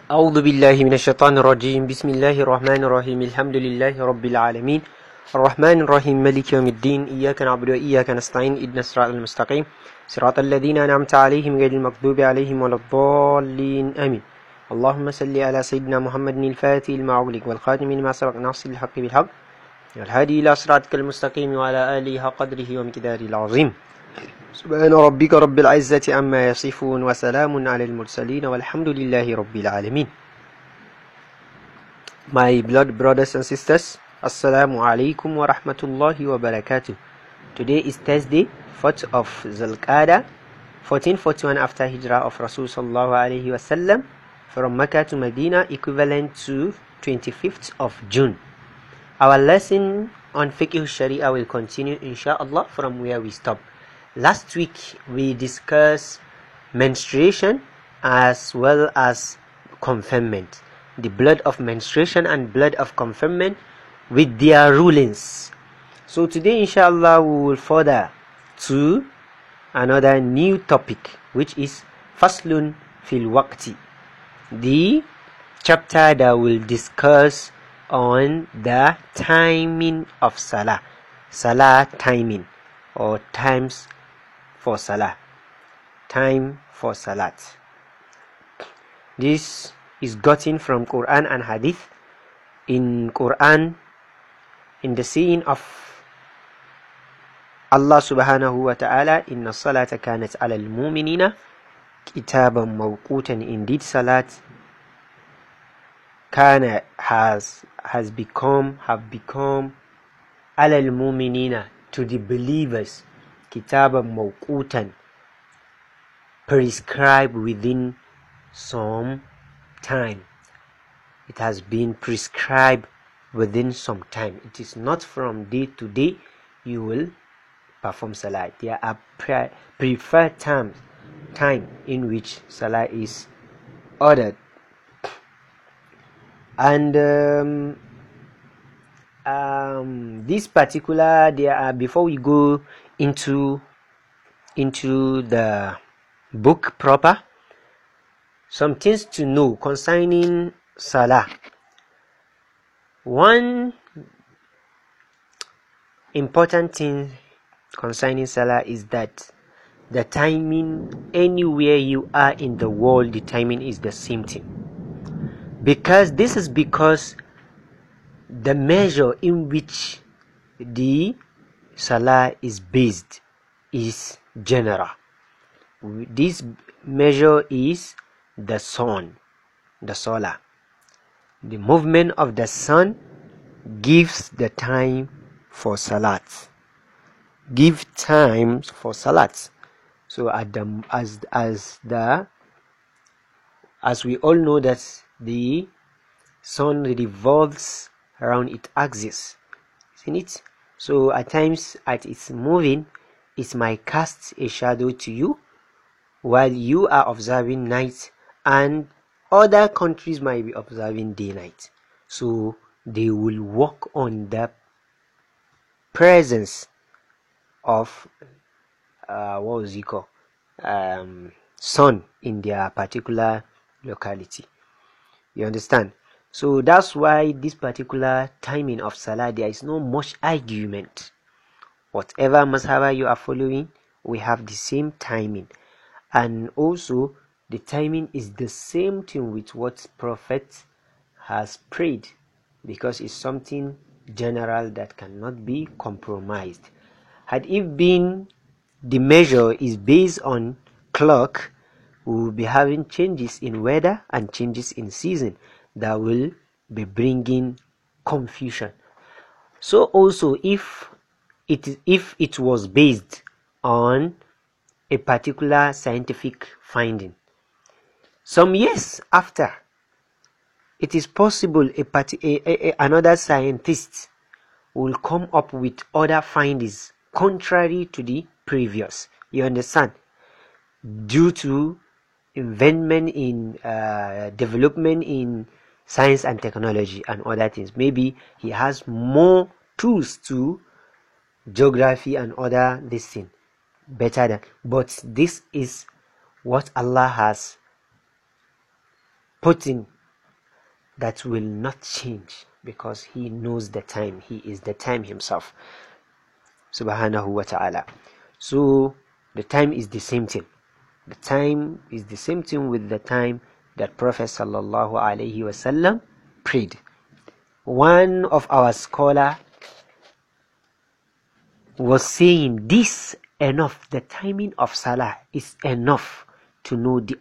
أعوذ بالله من الشيطان الرجيم بسم الله الرحمن الرحيم الحمد لله رب العالمين الرحمن الرحيم مالك يوم الدين إياك نعبد وإياك نستعين اهدنا الصراط المستقيم صراط الذين أنعمت عليهم غير المغضوب عليهم ولا الضالين آمين اللهم صل على سيدنا محمد الفاتح لما أغلق والخاتم لما سبق ناصر الحق بالحق والهادي إلى صراطك المستقيم وعلى آله حق قدره ومقداره العظيم سبحان ربك رب العزة عما يصفون وسلام على المرسلين والحمد لله رب العالمين. My blood brothers and sisters, Assalamu alaikum wa rahmatullahi wa barakatuh. Today is Thursday, 4th of Zulqa'dah, 1441 after Hijrah of Rasul sallallahu alaihi wasallam from Mecca to Medina, equivalent to 25th of June. Our lesson on Fiqh Sharia will continue inshallah from where we stopped. Last week we discussed menstruation as well as confinement, the blood of menstruation and blood of confinement with their rulings. So today inshallah we will further to another new topic, which is Faslun fil Waqti, the chapter that will discuss on the timing of Salah timing, or times for Salah, time for Salat. This is gotten from Quran and Hadith. In Quran, in the saying of Allah subhanahu wa ta'ala, inna salata kanat ala al-mu'minina kitaban mawqutan. Indeed, Salat have become ala al-mu'minina, to the believers, kitaban mawqutan, prescribed within some time. It has been prescribed within some time. It is not from day to day you will perform Salah. There are preferred time in which Salah is ordered. And this particular, before we go into the book proper, some things to know concerning Salah. One important thing concerning Salah is that the timing, anywhere you are in the world, the timing is the same thing. Because the measure in which the Salah is based is general. This measure is the sun, the solar. The movement of the sun gives the time for Salat. Give time for Salat. So as we all know that the sun revolves around its axis, isn't it? So at times, as it's moving, it might cast a shadow to you while you are observing night, and other countries might be observing day-night. So they will work on the presence of sun in their particular locality. You understand? So that's why this particular timing of Salah, there is no much argument. Whatever mazhaba you are following, we have the same timing. And also, the timing is the same thing with what Prophet has prayed, because it's something general that cannot be compromised. Had it been the measure is based on clock, we will be having changes in weather and changes in season that will be bringing confusion. So also, if it was based on a particular scientific finding, some years after, it is possible another scientist will come up with other findings contrary to the previous. You understand? Due to development in science and technology and other things. Maybe he has more tools to geography and other this thing better than, but this is what Allah has put in that will not change, because he knows the time. He is the time himself, subhanahu wa ta'ala. So the time is the same thing. The time is the same thing with the time that Prophet sallallahu alaihi wasallam prayed. One of our scholar was saying this enough, the timing of Salah is enough to know the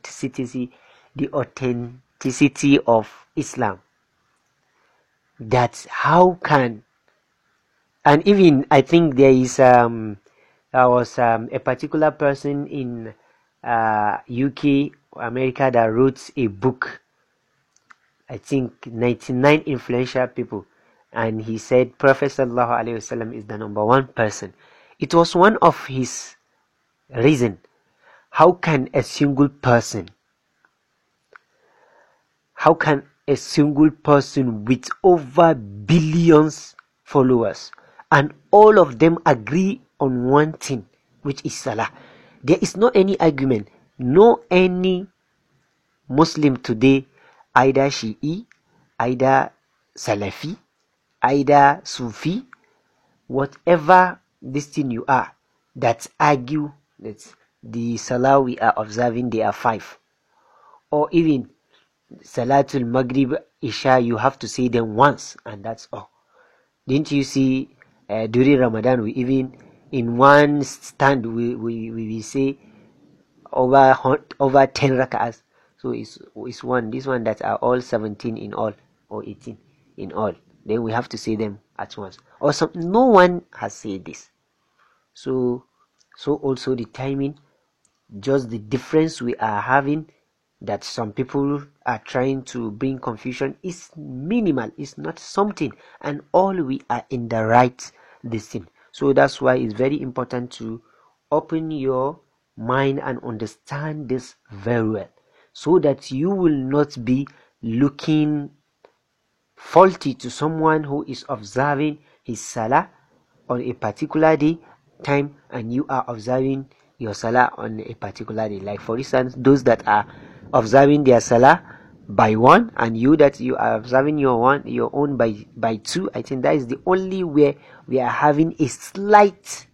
authenticity of Islam. That's how can, and even I think there was a particular person in UK, America, that wrote a book, I think 99 influential people, and he said Prophet sallallahu alaihi wasallam is the number one person. It was one of his reason. How can a single person with over billions followers, and all of them agree on one thing, which is Salah? There is no any argument, no any Muslim today, either Shi'i, either Salafi, either Sufi, whatever this thing you are, that argue that the Salah we are observing, they are 5, or even Salatul Maghrib, Isha, you have to say them once and that's all. Didn't you see during Ramadan, we even in one stand we say over 10 rak'ahs. So it's this one that are all 17 in all, or 18 in all. Then we have to say them at once. Or no one has said this. So also the timing, just the difference we are having, that some people are trying to bring confusion, is minimal. It's not something, and all we are in the right thing. So that's why it's very important to open your mind and understand this very well, so that you will not be looking faulty to someone who is observing his Salah on a particular day, time, and you are observing your Salah on a particular day. Like for instance, those that are observing their Salah by 1, and you that you are observing your own by 2, I think that is the only way we are having a slight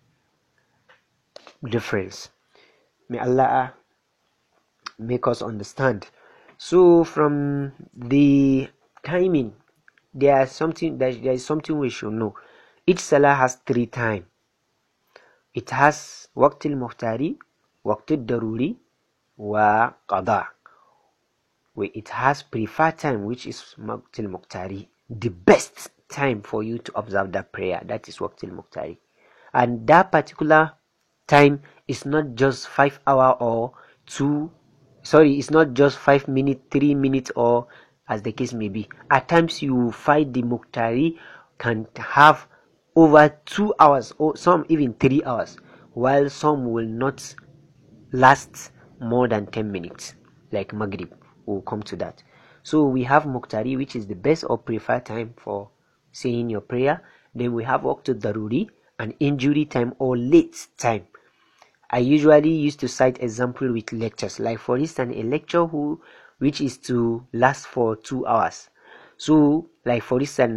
difference. May Allah make us understand. So from the timing, there is something we should know. Each Salah has 3 times. It has Waqtul Muhtari, Waqtul Daruri, wa Qada. Where it has preferred time, which is Waqtul Muhtari, the best time for you to observe that prayer. That is Waqtul Muhtari, and that particular time is not just 5 hours or 2. Sorry, it's not just 5 minutes, 3 minutes, or as the case may be. At times you find the Muhtari can have over 2 hours, or some even 3 hours, while some will not last more than 10 minutes, like Maghrib. We'll come to that. So we have Muhtari, which is the best or preferred time for saying your prayer. Then we have Waqtul Daruri, an injury time or late time. I usually used to cite example with lectures, like for instance a lecture which is to last for 2 hours. So like for instance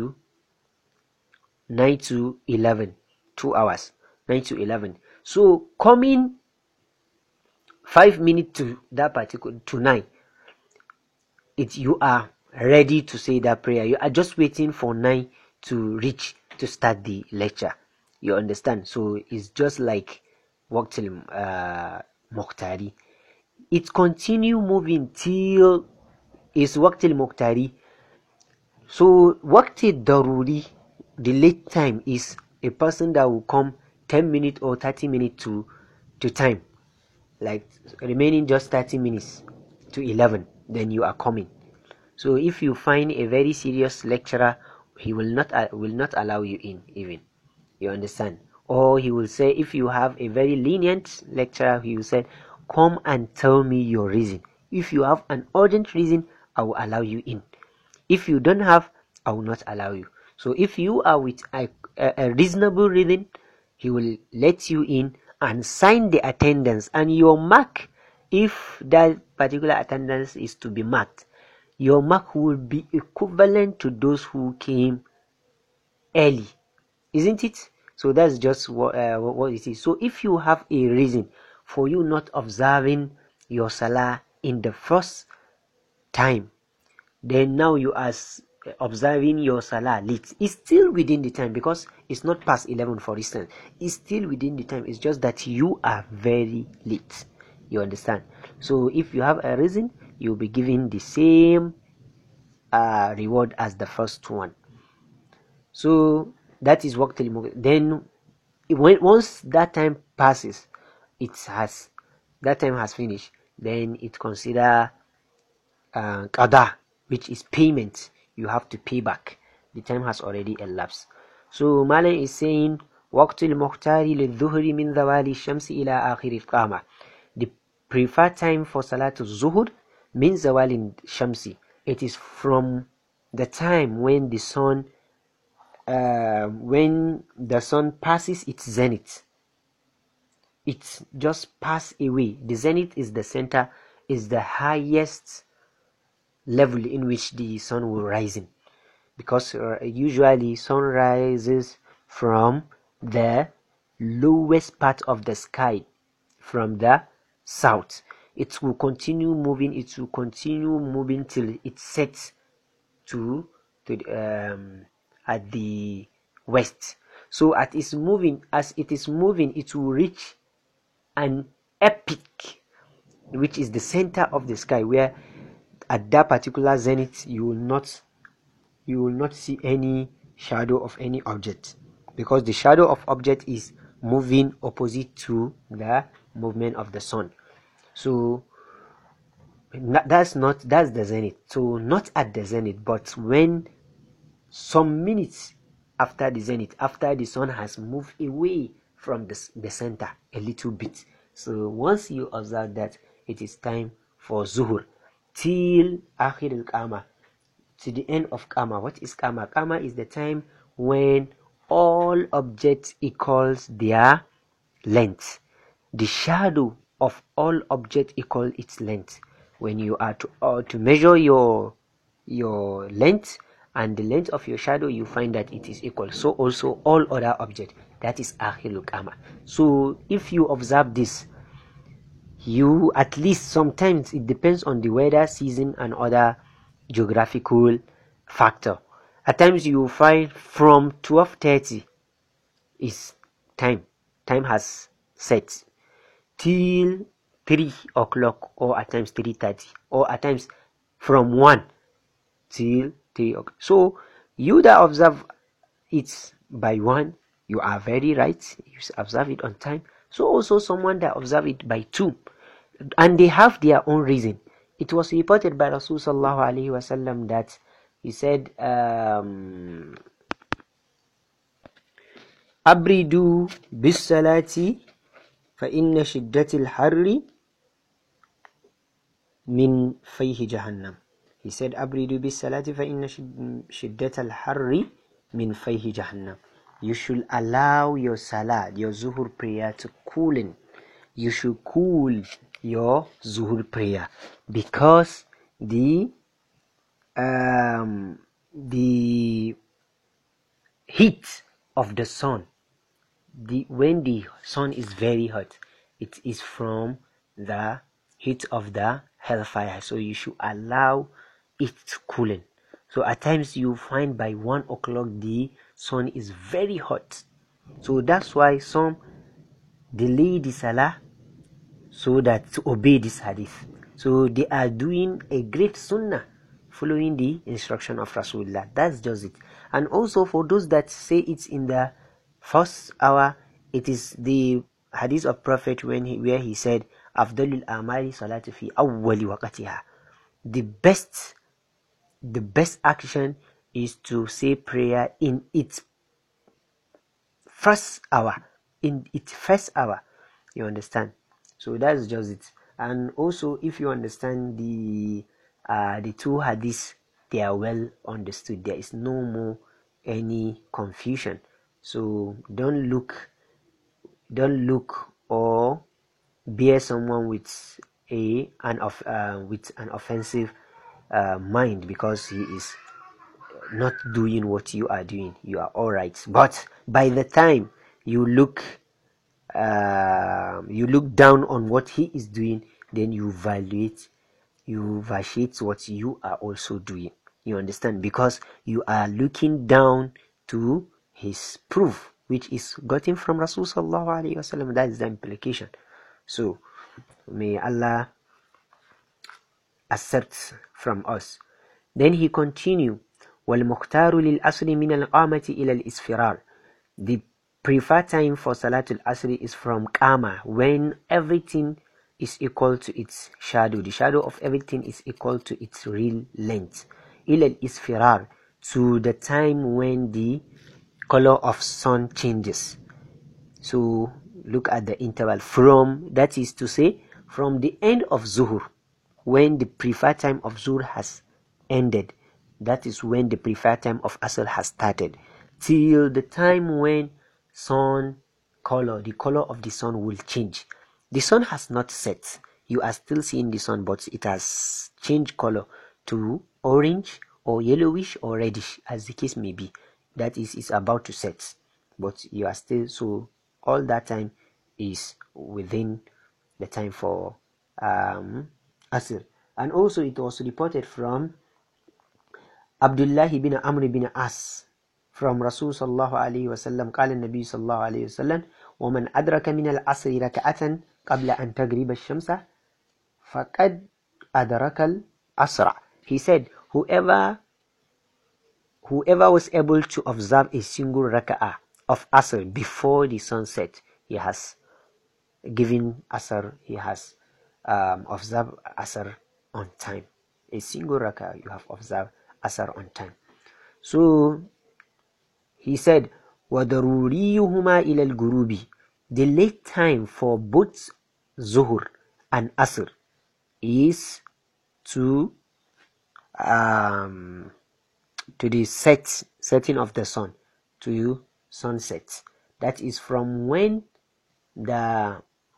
9 to 11, 2 hours, 9 to 11. So coming 5 minutes to that particular, to 9, you are ready to say that prayer. You are just waiting for 9 to reach to start the lecture. You understand? So it's just like Waqtul Muhtari. It continue moving till it's Waqtul Muhtari. So Waqtul Daruri, the late time, is a person that will come 10 minutes or 30 minutes to time, like remaining just 30 minutes to 11, then you are coming. So if you find a very serious lecturer, he will not allow you in even. You understand? Or he will say, if you have a very lenient lecturer, he will say, come and tell me your reason. If you have an urgent reason, I will allow you in. If you don't have, I will not allow you. So if you are with a reasonable reason, he will let you in and sign the attendance and your mark. If that particular attendance is to be marked, your mark will be equivalent to those who came early, isn't it? So that's just what it is. So if you have a reason for you not observing your salah in the first time, then now you are observing your salah late. It's still within the time because it's not past 11, for instance. It's still within the time. It's just that you are very late. You understand? So if you have a reason, you'll be given the same reward as the first one. So that is waqt al. Then once that time passes, that time has finished, then it consider qada, which is payment. You have to pay back. The time has already elapsed. So Malan is saying وقت المختار للظهر من ذوال الشمس إلى آخر القامة. The preferred time for Salatul Zuhur means zawal shamsi. It is from the time when the sun passes its zenith. It just pass away. The zenith is the center, is the highest level in which the sun will rise in, because usually sun rises from the lowest part of the sky, from the south. It will continue moving till it sets to at the west. So as it is moving, it will reach an epic, which is the center of the sky, where at that particular zenith you will not see any shadow of any object, because the shadow of object is moving opposite to the movement of the sun. So that's the zenith. So not at the zenith, but when some minutes after the zenith, after the sun has moved away from the center a little bit. So once you observe that, it is time for zuhur till akhir al-qama, to the end of qama. What is qama? Qama is the time when all objects equals their length. The shadow of all objects equal its length. When you are to measure your length and the length of your shadow, you find that it is equal. So also all other objects. That is akhirul qama. So if you observe this, you at least sometimes, it depends on the weather, season, and other geographical factor. At times you find from 12:30 is time has set till 3 o'clock, or at times 3:30, or at times from 1 till 3 o'clock. So you that observe it by 1, you are very right, you observe it on time. So also someone that observe it by 2, and they have their own reason. It was reported by Rasul sallallahu alaihi wasallam that he said, abridu bis salati fa inna shiddatil harri min fayhi jahannam. He said, abridu bis salati fa inna shiddatal harri min fayhi jahannam. You should allow your salah, your zuhur prayer, to cool in. You should cool your zuhur prayer, because the heat of the sun, when the sun is very hot, it is from the heat of the hellfire. So you should allow it to cool in. So at times you find by 1 o'clock the sun is very hot. So that's why some delay the salah so that to obey this hadith. So they are doing a great sunnah, following the instruction of Rasulullah. That's just it. And also for those that say it's in the first hour, it is the hadith of Prophet where he said, Afdalul amali salatu fi awwali waqtiha. The best action is to say prayer in its first hour. You understand? So that's just it. And also, if you understand the two hadiths, they are well understood. There is no more any confusion. So don't look or bear someone with an offensive mind because he is not doing what you are doing. You are all right, but by the time you look down on what he is doing, then you vitiate what you are also doing. You understand? Because you are looking down to his proof, which is gotten from Rasul sallallahu alaihi wasallam. That is the implication. So may Allah accept from us. Then he continue, وَالْمُخْتَارُ لِلْأَصْرِ مِنَ الْقَامَةِ إِلَى الْإِسْفِرَارِ. The preferred time for Salatul Asri is from Qama, when everything is equal to its shadow. The shadow of everything is equal to its real length. إِلَى الْإِسْفِرَارِ, to the time when the color of sun changes. So look at the interval from, that is to say, from the end of Zuhur, when the preferred time of Zuhur has ended, that is when the preferred time of Asr has started, till the time when the color of the sun will change. The sun has not set. You are still seeing the sun, but it has changed color to orange or yellowish or reddish, as the case may be. That is, it's about to set, but you are still, so all that time is within the time for Asr. And also it was reported from Abdullah ibn Amr ibn As from Rasul sallallahu alayhi wasallam, قال النبي صلى الله عليه وسلم ومن أدرك من العصر ركعة قبل أن تغرب الشمس فقد أدرك العصر. He said, whoever was able to observe a single raka'ah of Asr before the sunset, he has given Asr, he has observed Asr on time. A single raka'ah, you have observed Asr on time. So he said, وَضَرُورِيُّهُمَا إِلَى الْغُرُوبِ. The late time for both Zuhur and Asr is to the setting of the sun, to sunset. That is from when the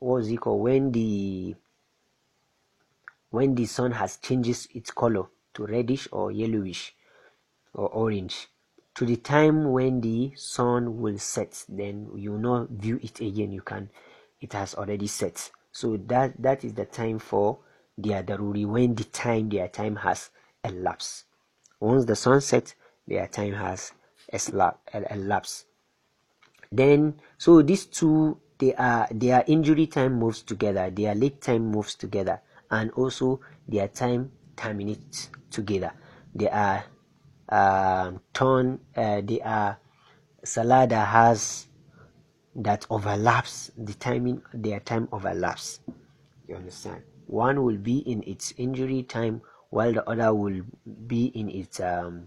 when the sun has changes its color to reddish or yellowish or orange, to the time when the sun will set. Then you will not view it again. It has already set. So that is the time for their daruri, when their time has elapsed. Once the sun sets, their time has elapsed. Then, so these two, their injury time moves together, their late time moves together, and also their time terminates together. They are they are salah that has that overlaps the timing. Their time overlaps. You understand? One will be in its injury time, while the other will be in its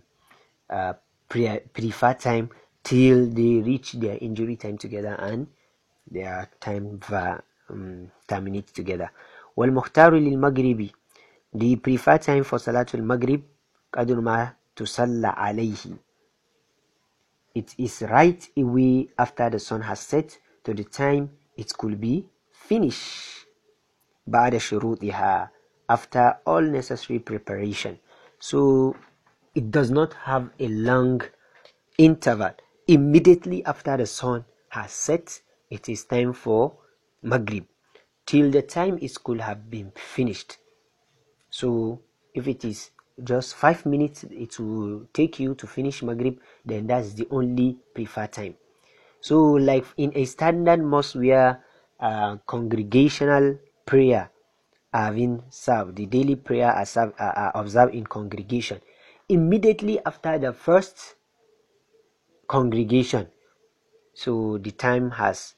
preferred time, till they reach their injury time together and their time terminates together. والمختار للمغرب, the preferred time for Salatul Maghrib, قدر ما تصلى عليه, it is right away after the sun has set to the time it could be finished. بعد شروطها, after all necessary preparation. So it does not have a long interval. Immediately after the sun has set, it is time for Maghrib, till the time it could have been finished. So if it is just 5 minutes it will take you to finish Maghrib, then that's the only preferred time. So like in a standard mosque where congregational prayer are being served, the daily prayer are observed in congregation, immediately after the first congregation, so the time has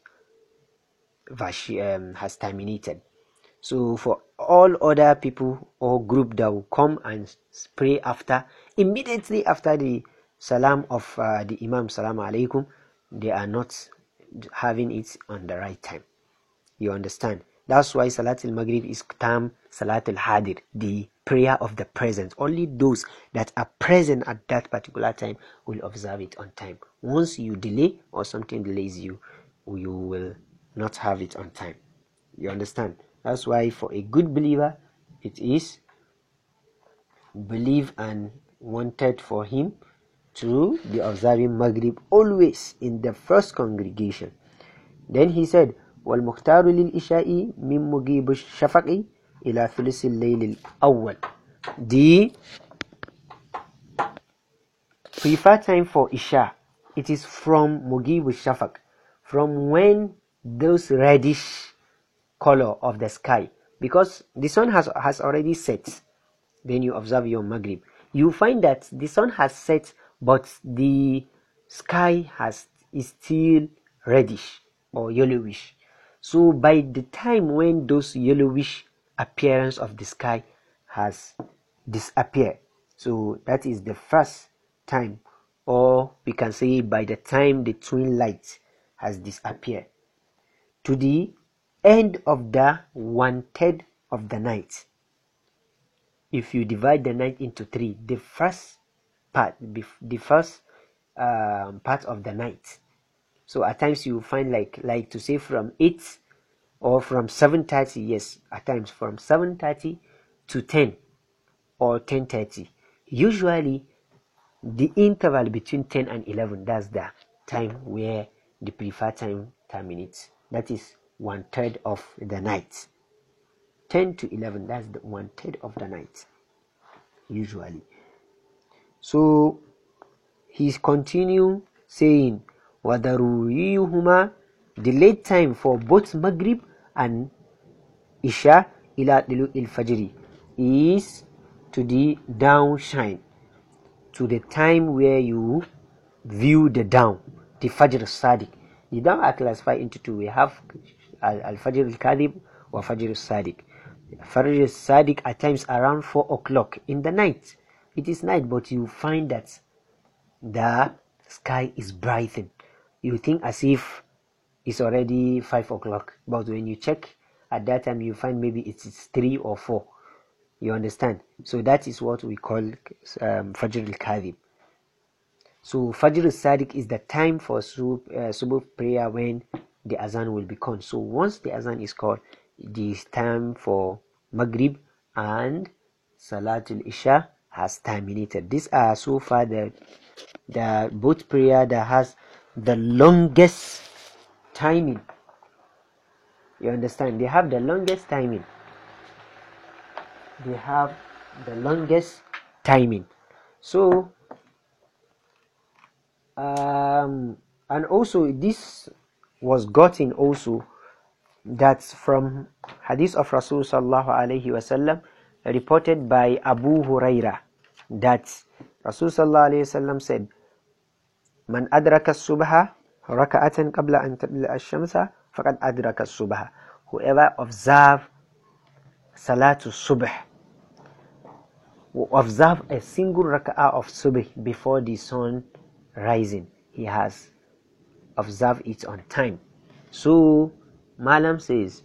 terminated. So for all other people or group that will come and pray after, immediately after the salam of the Imam, salam alaikum, they are not having it on the right time. You understand? That's why Salatul Maghrib is termed Salatul Hadir, the prayer of the present. Only those that are present at that particular time will observe it on time. Once you delay or something delays you, you will not have it on time. You understand? That's why for a good believer, it is believed and wanted for him to be observing Maghrib always in the first congregation. Then he said, وَالْمُخْتَارُ لِلْإِشَاءِ مِنْ مُغِيبِ الشَّفَقِ إِلَى ثُلُثِ اللَّيْلِ الْأَوَّلِ. The preferred time for Isha, it is from Mugib al-Shafaq, from when those reddish color of the sky, because the sun has already set. Then you observe your Maghrib, you find that the sun has set, but the sky is still reddish or yellowish. So by the time when those yellowish appearance of the sky has disappeared, so that is the first time, or we can say by the time the twin light has disappeared, to the end of the 1/3 of the night. If you divide the night into three, the first part of the night, so at times you find like to say from 8 or from 7:30, yes, at times from 7:30 to 10 or 10:30. Usually the interval between 10 and 11, that's the time where the preferred time terminates. That is 1/3 of the night. 10 to 11, that's the 1/3 of the night usually. So he's continue saying, وَذَرُورِيُّهُمَا, the late time for both Maghrib and Isha, إِلَى طُلُوعِ الْفَجْرِ, is to the down shine, to the time where you view the dawn, the Fajr Sadiq. The dawn are classified into two. We have Al-Fajr Al-Kadhib or Fajr Sadiq. Fajr Sadiq at times around 4 o'clock in the night. It is night, but you find that the sky is brightened. You think as if it's already 5 o'clock, but when you check at that time, you find maybe it's 3 or 4. You understand? So that is what we call Fajr al-Kadhib. So Fajr al-Sadiq is the time for Subuh prayer when the Azan will be called. So once the Azan is called, it is time for Maghrib and Salatul Isha has terminated. These are so far the both prayer that has the longest timing. You understand? They have the longest timing. They have the longest timing. So and also this was gotten also that from hadith of Rasul sallallahu alaihi wasallam, reported by Abu Huraira, that Rasul sallallahu alaihi wasallam said, Man adraka subha raka'atan qabla an tatla ash-shamsa faqad adraka subha. Whoever observe Salatul Subh, who observe a single raka'ah of subh before the sun rising, he has observed it on time. So Malam says,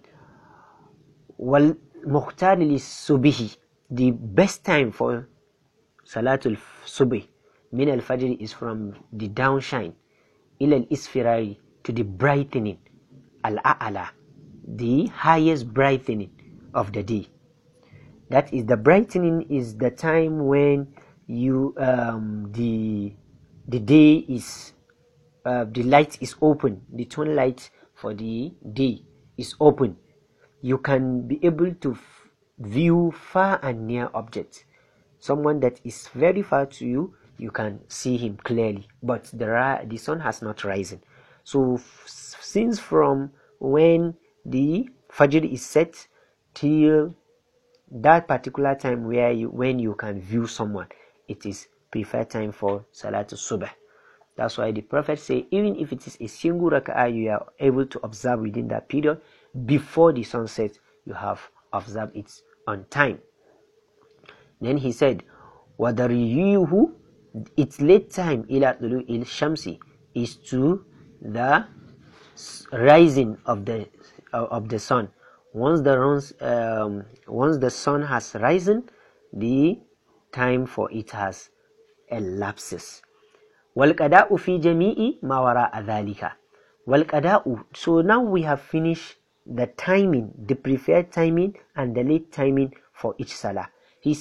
wal mukhtar lis-subhi, the best time for Salatul Subh min al-fajr is from the downshine ila al-isfirari, to the brightening, al-a'la, the highest brightening of the day. That is, the brightening is the time when you the day is the light is open, the twin light for the day is open. You can be able to view far and near objects. Someone that is very far to you, you can see him clearly, but the sun has not risen. So since from when the Fajr is set till that particular time when you can view someone, it is preferred time for Salatul Subh. That's why the Prophet say, even if it is a single rak'ah you are able to observe within that period, before the sunset, you have observed it on time. Then he said, وَدَرِيُّهُ, its late time إِلَى طُلُوعِ الشَّمْسِ, is to the rising of the sun. Once the sun has risen, the time for it has elapses. وَالْقَدَاءُ فِي جَمِيعِ مَا وَرَاءَ ذَلِكَ. وَالْقَدَاءُ, so now we have finished the timing, the preferred timing and the late timing for each salah. He said,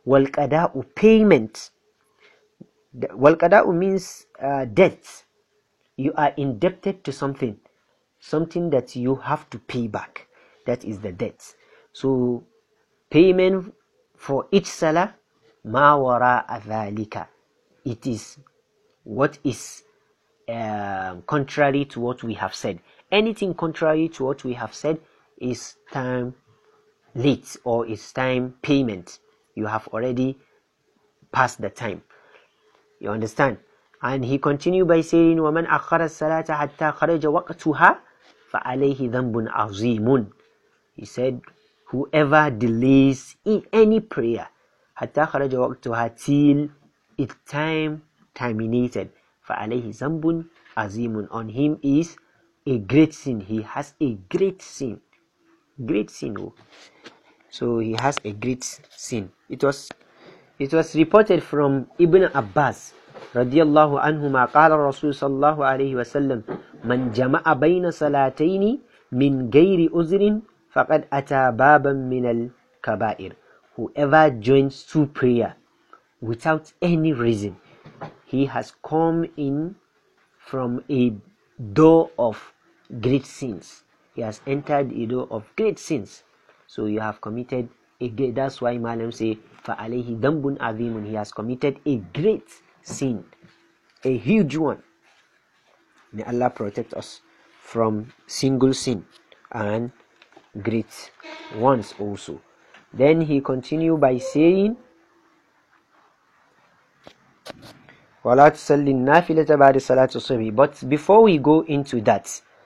Wal-qada'u, payment. Wal-qada'u means debt. You are indebted to something that you have to pay back. That is the debt. So payment for each salah, ma wara'a dhalika, it is what is contrary to what we have said. Anything contrary to what we have said is time late, or is time payment. You have already passed the time. You understand? And he continued by saying, وَمَنْ أَخَّرَ الصَّلَاةَ حَتَّى خَرَجَ وَقْتُهَا فَعَلَيْهِ ذَنْبٌ عَظِيمٌ. He said, whoever delays in any prayer, حَتَّى خَرَجَ وَقْتُهَا, till its time terminated, فَعَلَيْهِ ذَنْبٌ عَظِيمٌ, on him is a great sin. He has a great sin. Great sin. Oh. So he has a great sin. It was reported from Ibn Abbas radiyallahu anhuma qala Rasul sallallahu alayhi wa sallam, man jama'a bayna salataini min ghairi uzrin faqad ata baban min al-kaba'ir. Whoever joins two prayer without any reason, he has come in from a door of great sins. He has entered a door of great sins. So you have committed a great, that's why Malam say, فَعَلَيْهِ ذَنْبٌ عَظِيمٌ, he has committed a great sin, a huge one. May Allah protect us from single sin and great ones also. Then he continued by saying, وَلَا تُصَلِّ النَّافِلَةَ بَعْدَ صَلَاةِ الصُّبْحِ. But before we go into that,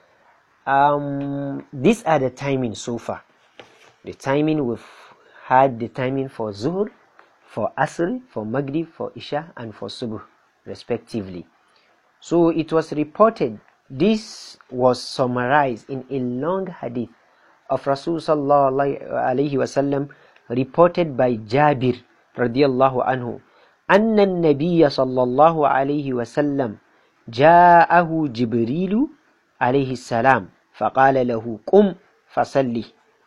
these are the timing so far. The timing, we've had the timing for Zuhr, for Asr, for Maghrib, for Isha, and for Subuh, respectively. So it was reported, this was summarized in a long hadith of Rasul sallallahu alayhi wasallam, reported by Jabir radiyallahu anhu, أن النبي صلى الله عليه وسلم جاءه جبريل عليه السلام فقال له قم فصلي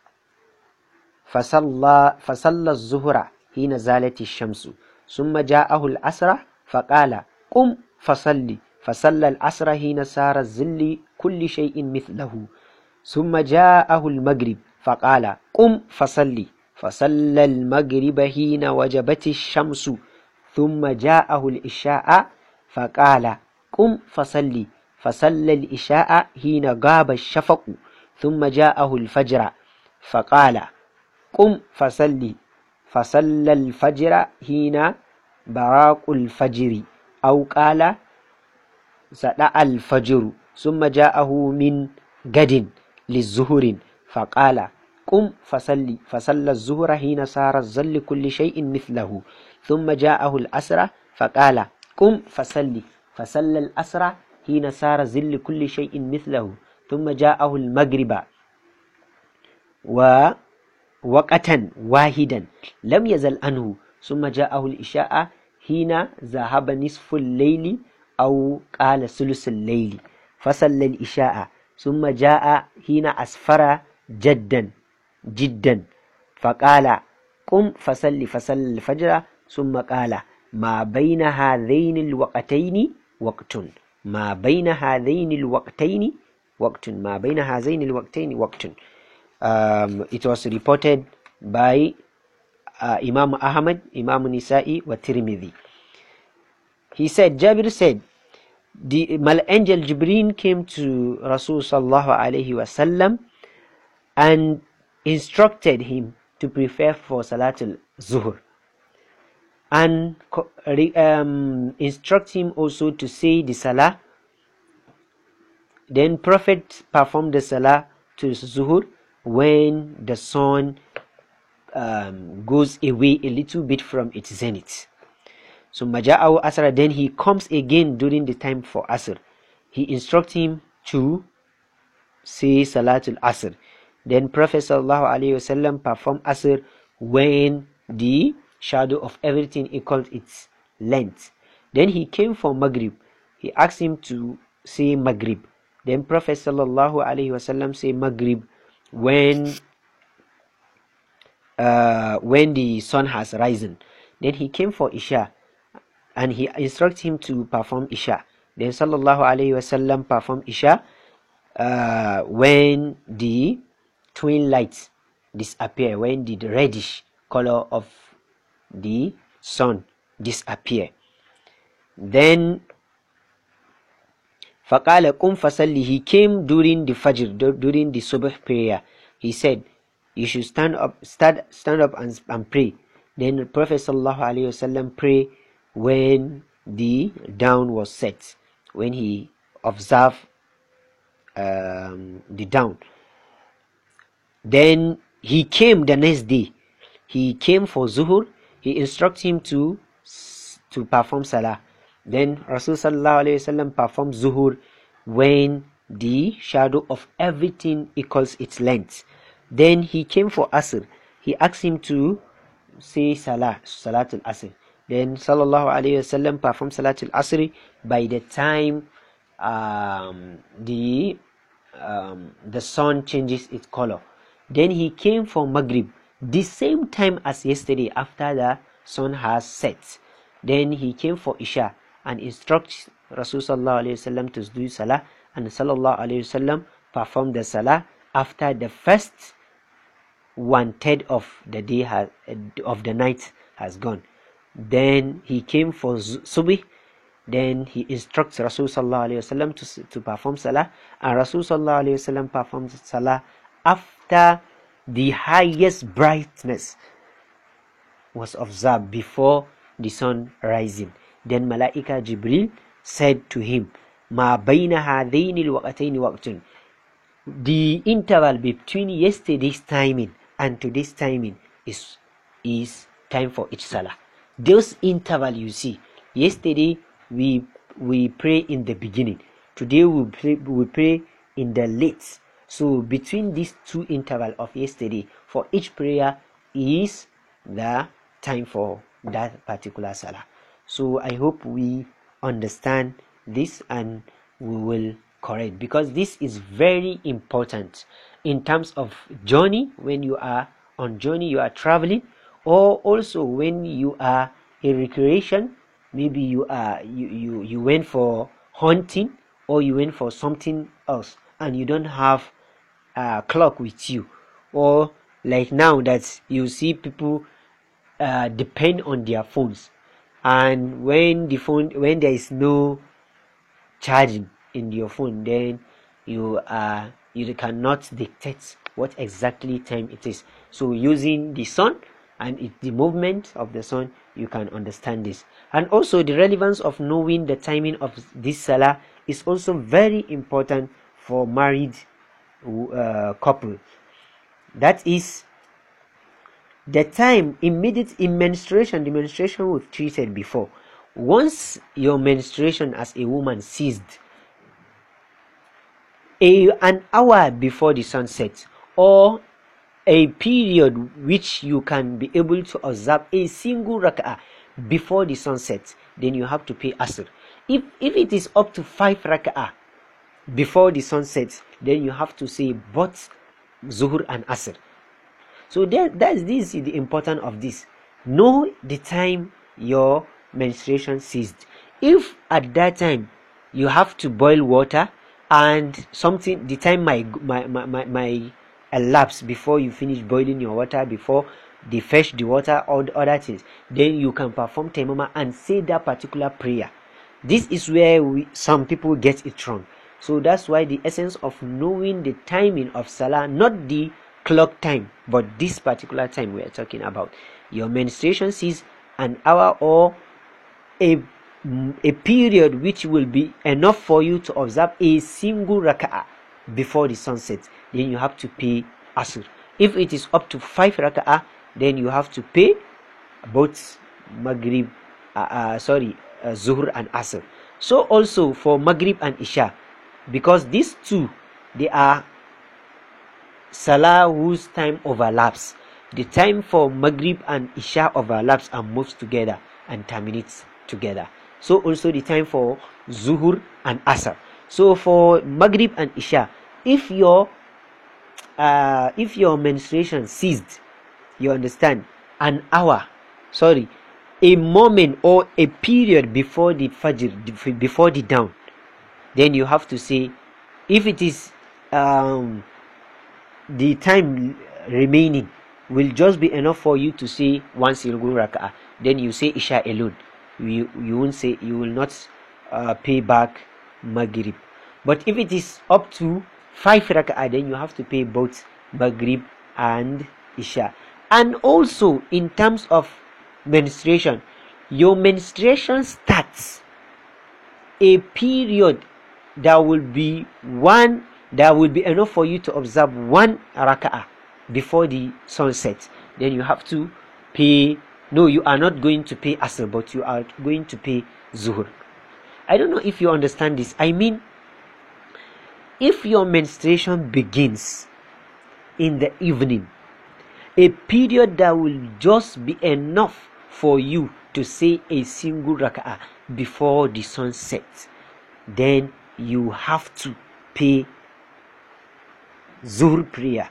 فصلى الظهر حين زالت الشمس ثم جاءه العصر فقال قم فصلي فصلى العصر حين صار الظل كل شيء مثله ثم جاءه المغرب فقال قم فصلي فصلى المغرب حين وجبت الشمس ثم جاءه العشاء فقال قم فصلي فصلى العشاء حين غاب الشفق ثم جاءه الفجر فقال قم فصلي فصلى الفجر حين براق الفجر أو قال سطع الفجر ثم جاءه من غد للظهر فقال قم فصلي فصلى الظهر حين صار الظل كل شيء مثله ثم جاءه العصر فقال قم فصلي فصلى العصر حين صار الظل كل شيء مثله ثم جاءه المغرب ووقتا واحدا لم يزل عنه ثم جاءه العشاء حين ذهب نصف الليل أو قال ثلث الليل فصلى العشاء ثم جاء حين أسفر جدا فقال قم فصلي فصلى الفجر ثم قال ما بين هذين الوقتين وقت ما بين هذين الوقتين وقت ما بين هذين الوقتين وقت. It was reported by Imam Ahmad, Imam Nisa'i, wa Tirmidhi. He said, Jabir said, the Angel Jibreel came to Rasul sallallahu alayhi wasallam and instructed him to prepare for Salatul Zuhr, and instruct him also to say the Salah. Then Prophet performed the Salah to Zuhr when the sun goes away a little bit from its zenith. So Maja'ahu Asr, then he comes again during the time for Asr. He instructs him to say Salatul Asr. Then Prophet sallallahu alaihi wasallam performed Asr when the shadow of everything equals its length. Then he came for Maghrib. He asked him to say Maghrib. Then Prophet sallallahu alaihi wasallam say Maghrib when the sun has risen. Then he came for Isha, and he instructed him to perform Isha. Then sallallahu alaihi wasallam performed Isha when the twin lights disappear, when the reddish color of the sun disappear. Then فَقَالَ قُمْ فَصَلِّ, he came during the Fajr, during the Subh prayer. He said, you should stand up and pray. Then the Prophet sallallahu alaihi wasallam pray when the dawn was set, when he observed the dawn. Then he came the next day. He came for Zuhur. He instructed him to perform Salah. Then Rasul sallallahu alaihi wasallam performed Zuhur when the shadow of everything equals its length. Then he came for Asr. He asked him to say Salatul Asr. Then sallallahu alaihi wasallam performed Salatul Asr by the time the sun changes its color. Then he came for Maghrib, the same time as yesterday after the sun has set. Then he came for Isha and instructs Rasul sallallahu alaihi wasallam to do Salah, and sallallahu alaihi wasallam performed the Salah after the first 1/3 of the day of the night has gone. Then he came for Subh. Then he instructs Rasul sallallahu alaihi wasallam to perform Salah, and Rasul sallallahu alaihi wasallam performs Salah after the highest brightness was observed before the sun rising. Then Malaika Jibril said to him, Ma bayna hadaini alwaqtaini waqtun. The interval between yesterday's timing and today's timing is time for each Salah. Those interval you see, yesterday we pray in the beginning. Today we pray in the late. So between these two interval of yesterday, for each prayer is the time for that particular Salah. So I hope we understand this and we will correct, because this is very important in terms of journey. When you are on journey, you are traveling, or also when you are in recreation, maybe you went for hunting or you went for something else and you don't have a clock with you, or like now that you see people depend on their phones, and when there is no charging in your phone, then you cannot dictate what exactly time it is. So using the sun and the movement of the sun, you can understand this. And also the relevance of knowing the timing of this Salah is also very important for married couple. That is the time immediate in menstruation. The menstruation we've treated before. Once your menstruation as a woman ceased, an hour before the sunset, or a period which you can be able to observe a single rak'ah before the sunset, then you have to pay Asr. If it is up to 5 rak'ah before the sunset, then you have to say both Zuhur and Asr. So this is the importance of this. Know the time your menstruation ceased. If at that time you have to boil water and the time might elapse before you finish boiling your water, before they fetch the water or the other things, then you can perform tayammum and say that particular prayer. This is where some people get it wrong. So that's why the essence of knowing the timing of Salah, not the clock time, but this particular time we are talking about. Your menstruation cease an hour or a period which will be enough for you to observe a single rak'ah before the sunset, then you have to pay Asr. If it is up to 5 rak'ah, then you have to pay both Maghrib, Zuhr and Asr. So also for Maghrib and Isha, because these two, they are Salah whose time overlaps. The time for Maghrib and Isha overlaps and moves together and terminates together. So also the time for Zuhur and Asr. So for Maghrib and Isha, if your menstruation ceased, you understand, an hour a moment or a period before the fajr, before the dawn, then you have to say, if it is the time remaining will just be enough for you to say one single rak'ah, then you say Isha alone. You won't say, you will not pay back Maghrib. But if it is up to 5 rak'ah, then you have to pay both Maghrib and Isha. And also in terms of menstruation, your menstruation starts a period that will be enough for you to observe one rak'ah before the sunset. Then you have to pay, no, you are not going to pay Asr, but you are going to pay Zuhur. I don't know if you understand this. I mean, if your menstruation begins in the evening, a period that will just be enough for you to say a single rak'ah before the sun sets, then you have to pay Zuhr prayer,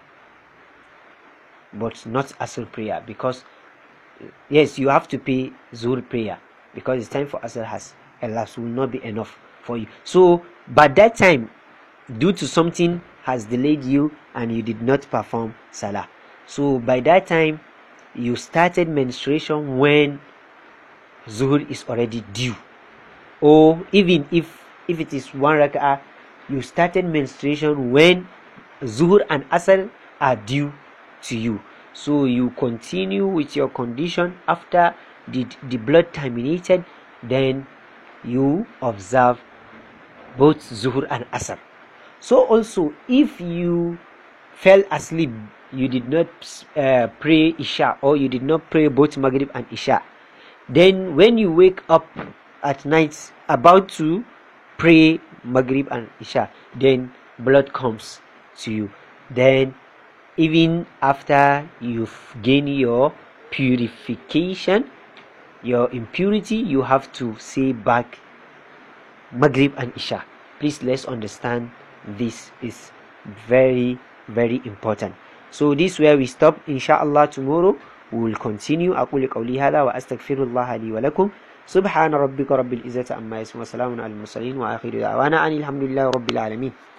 but not Asr prayer, because yes, you have to pay Zuhr prayer because the time for Asr has elapsed, will not be enough for you. So by that time, due to something has delayed you and you did not perform Salah, so by that time you started menstruation when Zuhr is already due, or even if it is one rak'ah, you started menstruation when Zuhr and Asr are due to you. So you continue with your condition after the blood terminated, then you observe both Zuhr and Asr. So also, if you fell asleep, you did not pray Isha, or you did not pray both Maghrib and Isha, then when you wake up at night about to pray Maghrib and Isha, then blood comes to you. Then even after you've gained your purification, your impurity, you have to say back Maghrib and Isha. Please, let's understand this is very, very important. So this is where we stop. Inshallah, tomorrow we will continue. أقول قولي هذا وأستغفر الله لي ولكم. سبحان ربك رب العزة عما يصفون وسلام على المرسلين وآخر دعوانا أن الحمد لله رب العالمين.